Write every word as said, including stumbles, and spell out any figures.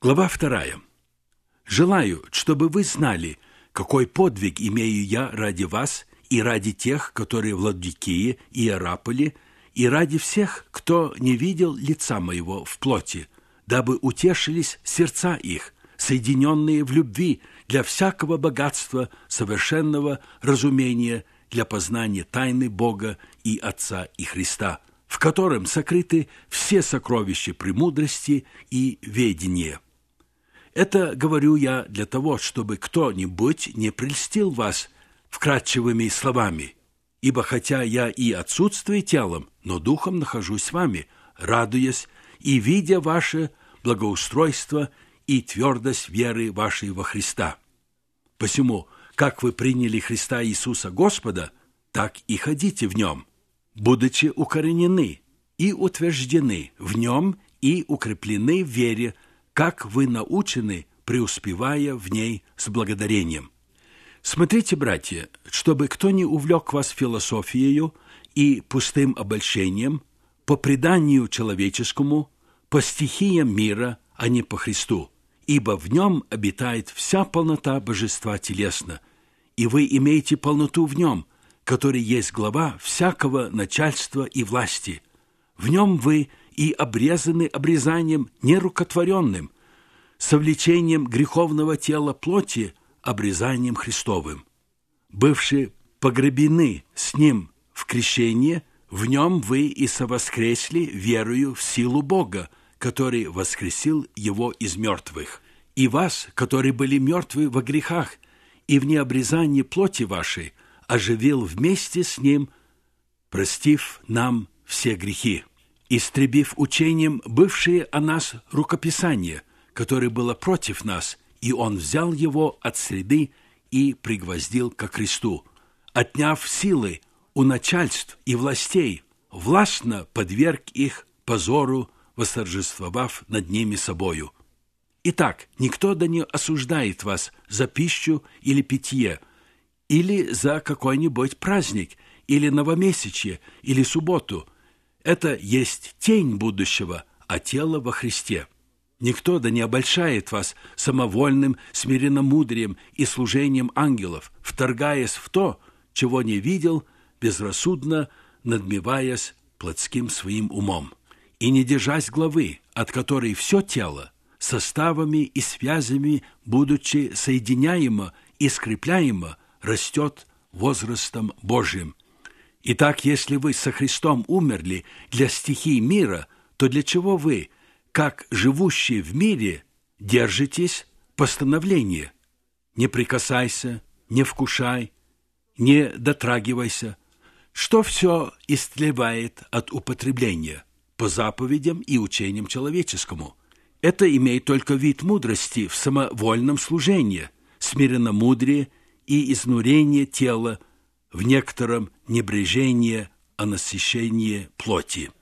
Глава вторая. «Желаю, чтобы вы знали, какой подвиг имею я ради вас и ради тех, которые в Ладикии и Иераполе, и ради всех, кто не видел лица моего в плоти, дабы утешились сердца их, соединенные в любви для всякого богатства, совершенного разумения, для познания тайны Бога и Отца и Христа, в котором сокрыты все сокровища премудрости и ведения. Это говорю я для того, чтобы кто-нибудь не прельстил вас вкратчивыми словами, ибо хотя я и отсутствую телом, но духом нахожусь с вами, радуясь и видя ваше благоустройство и твердость веры вашей во Христа. Посему, как вы приняли Христа Иисуса Господа, так и ходите в Нем, будучи укоренены и утверждены в Нем и укреплены в вере, как вы научены, преуспевая в ней с благодарением. Смотрите, братья, чтобы кто не увлек вас философией и пустым обольщением, по преданию человеческому, по стихиям мира, а не по Христу, ибо в нем обитает вся полнота божества телесно, и вы имеете полноту в нем, который есть глава всякого начальства и власти. В нем вы и обрезаны обрезанием нерукотворенным, совлечением греховного тела плоти, обрезанием Христовым. Бывшие погребены с Ним в крещении, в Нем вы и совоскресли верою в силу Бога, который воскресил Его из мертвых. И вас, которые были мертвы во грехах и в необрезании плоти вашей, оживил вместе с Ним, простив нам все грехи, истребив учением бывшие о нас рукописание, которое было против нас, и Он взял его от среды и пригвоздил ко кресту, отняв силы у начальств и властей, властно подверг их позору, восторжествовав над ними собою. Итак, никто да не осуждает вас за пищу или питье, или за какой-нибудь праздник, или новомесячье, или субботу. Это есть тень будущего, а тело во Христе. Никто да не обольщает вас самовольным смиренномудрием и служением ангелов, вторгаясь в то, чего не видел, безрассудно надмеваясь плотским своим умом, и не держась главы, от которой все тело, составами и связями, будучи соединяемо и скрепляемо, растет возрастом Божьим. Итак, если вы со Христом умерли для стихий мира, то для чего вы, как живущие в мире, держитесь постановления? Не прикасайся, не вкушай, не дотрагивайся, что все истлевает от употребления по заповедям и учениям человеческому. Это имеет только вид мудрости в самовольном служении, смиренномудрие и изнурение тела в некотором небрежении о насыщении плоти.